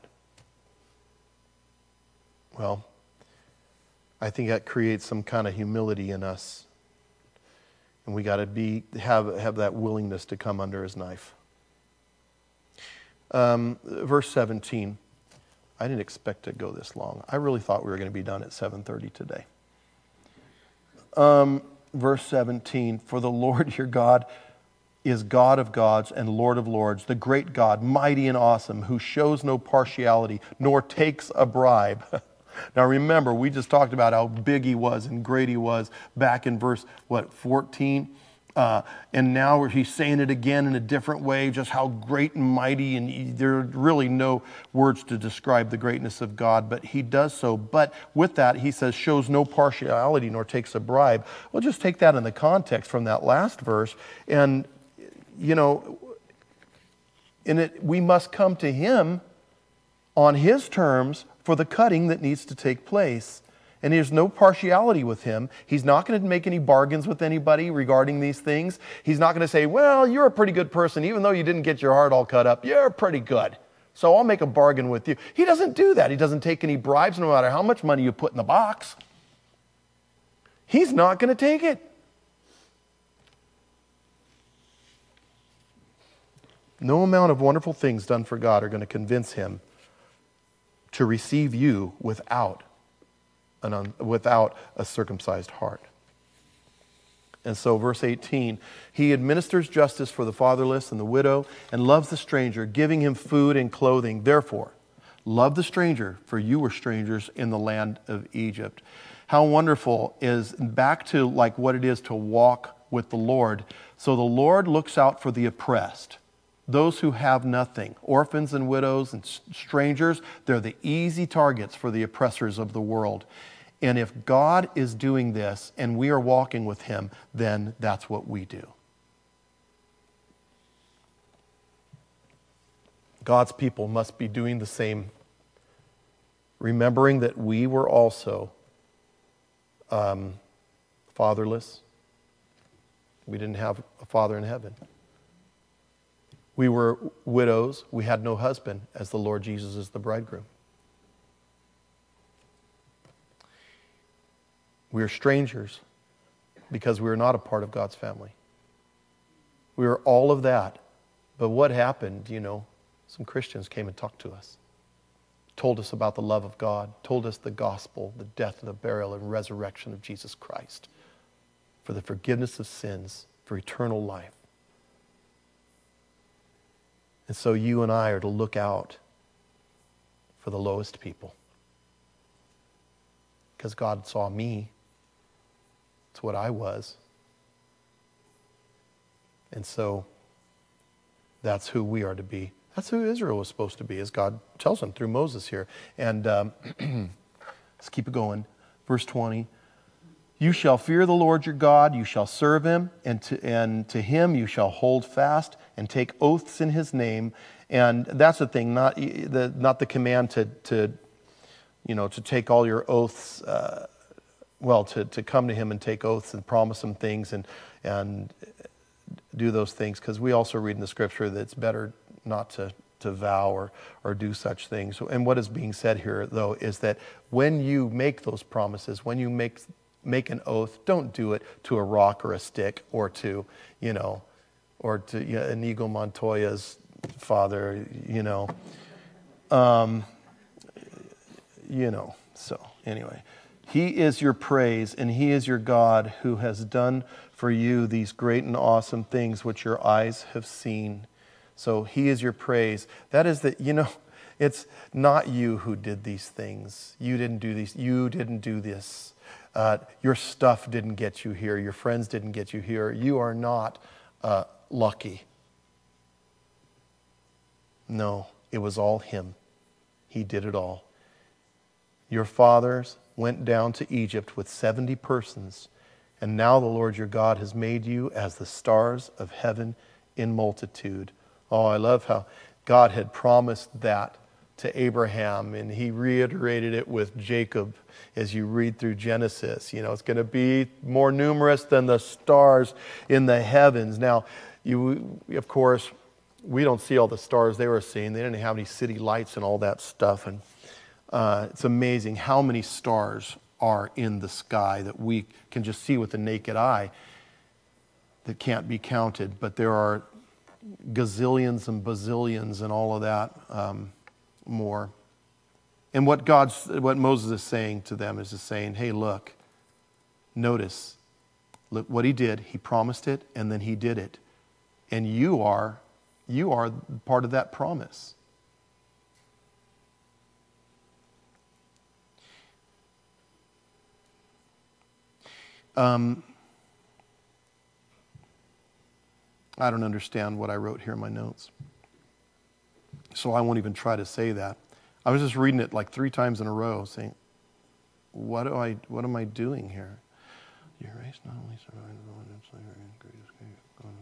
well, I think that creates some kind of humility in us. And we got to be have, have that willingness to come under His knife. Um, verse seventeen. I didn't expect to go this long. I really thought we were going to be done at seven thirty today. Um, verse seventeen, for the Lord your God is God of gods and Lord of lords, the great God, mighty and awesome, who shows no partiality, nor takes a bribe. Now remember, we just talked about how big He was and great He was back in verse, what, fourteen? Uh, and now He's saying it again in a different way, just how great and mighty, and there are really no words to describe the greatness of God, but He does so. But with that, He says, shows no partiality nor takes a bribe. We'll just take that in the context from that last verse, and, you know, in it, we must come to Him on His terms for the cutting that needs to take place. And there's no partiality with Him. He's not going to make any bargains with anybody regarding these things. He's not going to say, well, you're a pretty good person. Even though you didn't get your heart all cut up, you're pretty good. So I'll make a bargain with you. He doesn't do that. He doesn't take any bribes no matter how much money you put in the box. He's not going to take it. No amount of wonderful things done for God are going to convince Him to receive you without An un, without a circumcised heart. And so verse eighteen, He administers justice for the fatherless and the widow and loves the stranger, giving him food and clothing. Therefore, love the stranger, for you were strangers in the land of Egypt. How wonderful is, back to like what it is to walk with the Lord. So the Lord looks out for the oppressed, those who have nothing, orphans and widows and strangers, they're the easy targets for the oppressors of the world. And if God is doing this and we are walking with him, then that's what we do. God's people must be doing the same, remembering that we were also um, fatherless. We didn't have a father in heaven. We were widows. We had no husband, as the Lord Jesus is the bridegroom. We are strangers because we are not a part of God's family. We are all of that. But what happened, you know, some Christians came and talked to us, told us about the love of God, told us the gospel, the death and the burial and resurrection of Jesus Christ for the forgiveness of sins, for eternal life. And so you and I are to look out for the lowest people. Because God saw me. It's what I was. And so that's who we are to be. That's who Israel was supposed to be, as God tells them through Moses here. And um, let's keep it going. Verse twenty. You shall fear the Lord your God, you shall serve him, and to, and to him you shall hold fast and take oaths in his name. And that's the thing, not the, not the command to, to, you know, to take all your oaths, uh, well, to, to come to him and take oaths and promise him things and, and do those things. Because we also read in the scripture that it's better not to, to vow or, or do such things. And what is being said here, though, is that when you make those promises, when you make make an oath, don't do it to a rock or a stick or to, you know, or to you know, Inigo Montoya's father, you know. Um, you know, so anyway. He is your praise and he is your God who has done for you these great and awesome things which your eyes have seen. So he is your praise. That is that, you know, it's not you who did these things. You didn't do these. You didn't do this. Uh, your stuff didn't get you here. Your friends didn't get you here. You are not uh, lucky. No, it was all him. He did it all. Your fathers went down to Egypt with seventy persons, and now the Lord your God has made you as the stars of heaven in multitude. Oh, I love how God had promised that to Abraham, and he reiterated it with Jacob as you read through Genesis. You know, it's going to be more numerous than the stars in the heavens. Now, you, of course, we don't see all the stars they were seeing. They didn't have any city lights and all that stuff. And uh, it's amazing how many stars are in the sky that we can just see with the naked eye that can't be counted. But there are gazillions and bazillions and all of that um, more. And what God's, what Moses is saying to them is just saying, hey, look, notice, look what he did. He promised it, and then he did it. And you are, you are part of that promise. Um, I don't understand what I wrote here in my notes, so I won't even try to say that. I was just reading it like three times in a row, saying, "What do I? What am I doing here?" Your race not only survived the one in slavery and greatest great.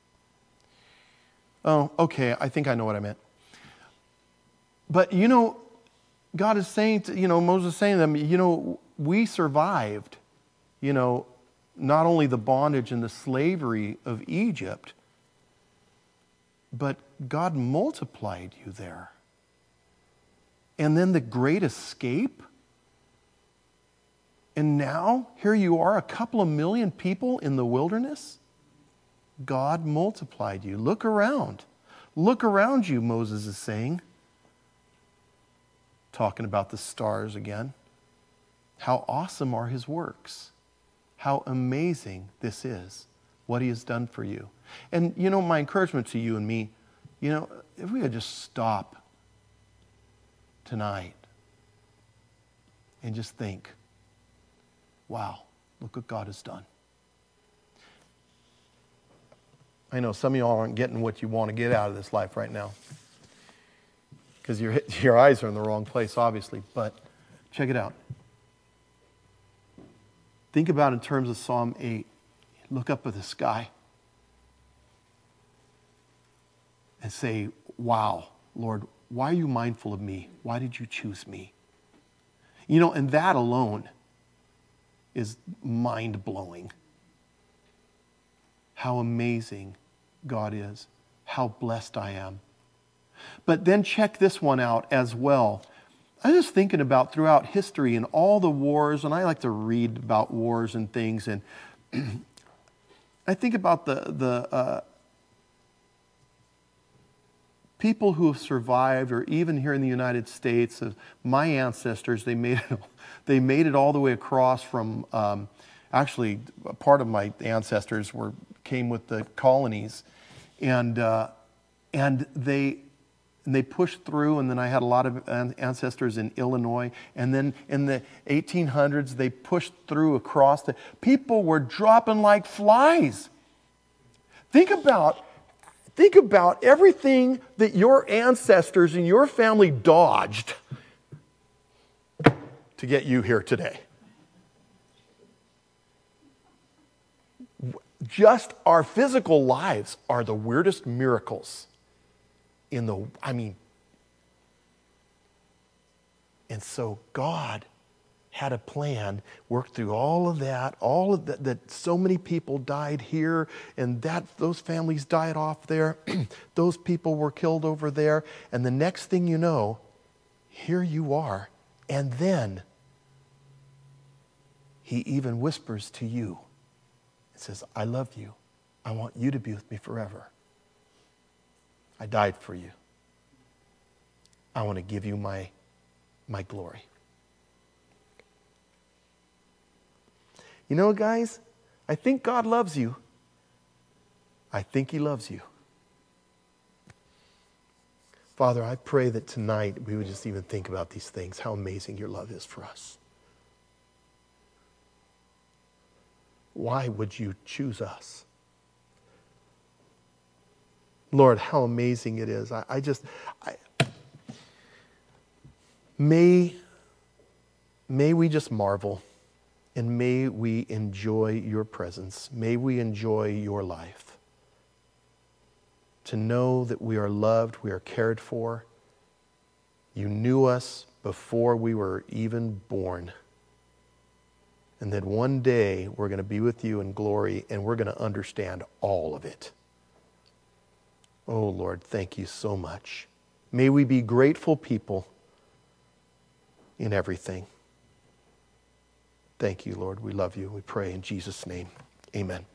Oh, okay. I think I know what I meant. But you know, God is saying to you know Moses is saying to them, you know, we survived. You know, not only the bondage and the slavery of Egypt, but God multiplied you there. And then the great escape. And now, here you are, a couple of million people in the wilderness. God multiplied you. Look around. Look around you, Moses is saying. Talking about the stars again. How awesome are his works. How amazing this is, what he has done for you. And, you know, my encouragement to you and me, you know, if we could just stop tonight and just think, wow, look what God has done. I know some of y'all aren't getting what you want to get out of this life right now, because your, your eyes are in the wrong place, obviously. But check it out. Think about in terms of Psalm eight. Look up at the sky and say, wow, Lord, why are you mindful of me? Why did you choose me? You know, and that alone is mind-blowing. How amazing God is. How blessed I am. But then check this one out as well. I was just thinking about throughout history and all the wars, and I like to read about wars and things, and I think about the, the uh, people who have survived, or even here in the United States, uh, my ancestors, they made it, they made it all the way across from, um, actually, part of my ancestors were came with the colonies, and uh, and they and they pushed through. And then I had a lot of ancestors in Illinois. And then in the eighteen hundreds, they pushed through across. The people were dropping like flies. Think about think about everything that your ancestors and your family dodged to get you here today. Just our physical lives are the weirdest miracles in the, I mean, and so God had a plan, worked through all of that, all of that, that so many people died here, and that those families died off there, those people were killed over there, and the next thing you know, here you are. And then he even whispers to you, it says, I love you. I want you to be with me forever. I died for you. I want to give you my, my glory. You know, guys, I think God loves you. I think he loves you. Father, I pray that tonight we would just even think about these things, how amazing your love is for us. Why would you choose us? Lord, how amazing it is. I, I just, I, may, may we just marvel, and may we enjoy your presence. May we enjoy your life. To know that we are loved, we are cared for. You knew us before we were even born. And that one day we're going to be with you in glory, and we're going to understand all of it. Oh, Lord, thank you so much. May we be grateful people in everything. Thank you, Lord. We love you. We pray in Jesus' name. Amen.